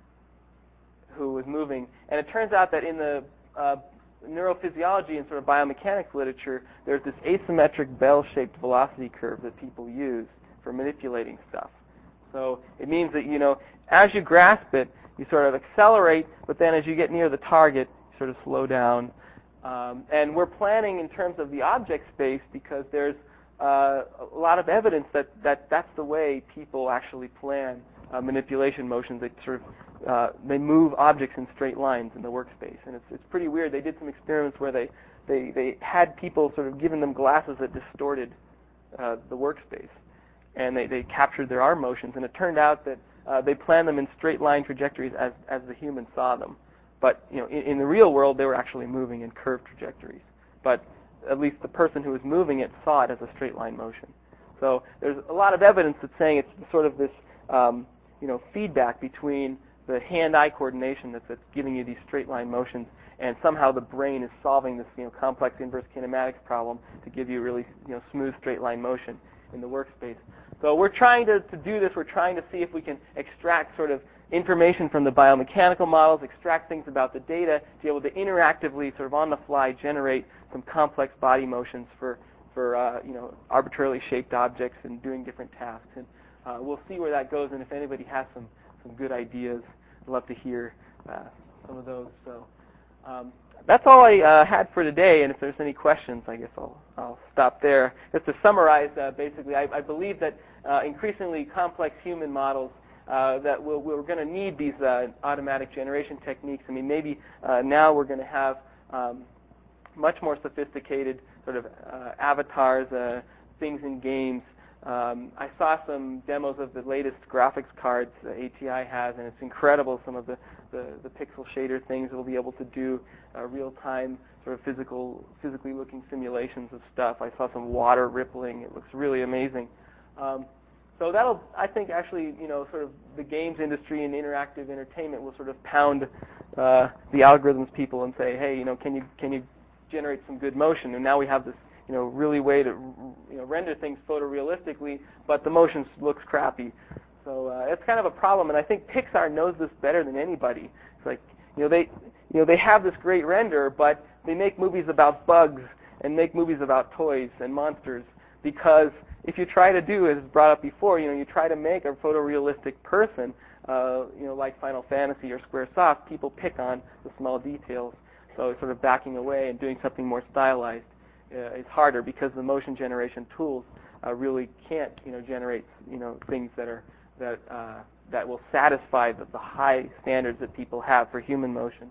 [SPEAKER 1] who was moving. And it turns out that in the uh, neurophysiology and sort of biomechanics literature, there's this asymmetric bell-shaped velocity curve that people use for manipulating stuff. So it means that, you know, as you grasp it, you sort of accelerate, but then as you get near the target, you sort of slow down. Um, and we're planning in terms of the object space because there's uh, a lot of evidence that, that that's the way people actually plan uh, manipulation motions. They sort of uh, they move objects in straight lines in the workspace, and it's it's pretty weird. They did some experiments where they they they had people sort of given them glasses that distorted uh, the workspace, and they they captured their arm motions, and it turned out that uh, they planned them in straight line trajectories as as the human saw them. But you know, in, in the real world, they were actually moving in curved trajectories. But at least the person who was moving it saw it as a straight line motion. So there's a lot of evidence that's saying it's sort of this, um, you know, feedback between the hand-eye coordination that's, that's giving you these straight line motions, and somehow the brain is solving this, you know, complex inverse kinematics problem to give you really, you know, smooth straight line motion in the workspace. So we're trying to, to do this. We're trying to see if we can extract sort of information from the biomechanical models, extract things about the data, to be able to interactively, sort of on the fly, generate some complex body motions for, for uh, you know, arbitrarily shaped objects and doing different tasks. And uh, we'll see where that goes. And if anybody has some, some good ideas, I'd love to hear uh, some of those. So um, that's all I uh, had for today. And if there's any questions, I guess I'll, I'll stop there. Just to summarize, uh, basically, I, I believe that uh, increasingly complex human models Uh, that we'll, we're going to need these uh, automatic generation techniques. I mean, maybe uh, now we're going to have um, much more sophisticated sort of uh, avatars, uh, things in games. Um, I saw some demos of the latest graphics cards that A T I has, and it's incredible some of the, the, the pixel shader things we'll be able to do, uh, real-time sort of physical, physically looking simulations of stuff. I saw some water rippling. It looks really amazing. Um, So that'll, I think, actually, you know, sort of the games industry and interactive entertainment will sort of pound uh, the algorithms people and say, hey, you know, can you can you generate some good motion? And now we have this, you know, really way to, you know, render things photorealistically, but the motion looks crappy. So uh, it's kind of a problem, and I think Pixar knows this better than anybody. It's like, you know, they, you know, they have this great render, but they make movies about bugs and make movies about toys and monsters because if you try to do, as brought up before, you know, you try to make a photorealistic person, uh, you know, like Final Fantasy or Squaresoft, people pick on the small details. So sort of backing away and doing something more stylized uh, is harder because the motion generation tools uh, really can't, you know, generate, you know, things that are that uh, that will satisfy the, the high standards that people have for human motion.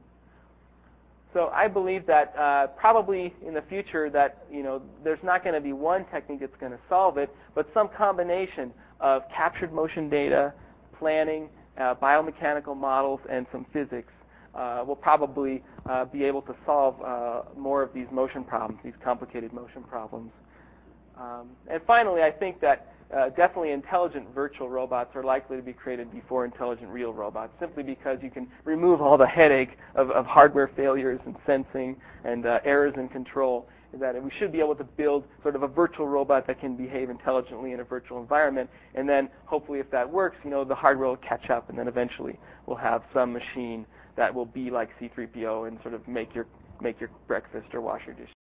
[SPEAKER 1] So I believe that uh, probably in the future that, you know, there's not going to be one technique that's going to solve it, but some combination of captured motion data, planning, uh, biomechanical models, and some physics uh, will probably uh, be able to solve uh, more of these motion problems, these complicated motion problems. Um, and finally, I think that uh, definitely intelligent virtual robots are likely to be created before intelligent real robots, simply because you can remove all the headache of, of hardware failures and sensing and uh, errors in control. That we should be able to build sort of a virtual robot that can behave intelligently in a virtual environment, and then hopefully if that works, you know, the hardware will catch up, and then eventually we'll have some machine that will be like C three P O and sort of make your make your breakfast or wash your dishes.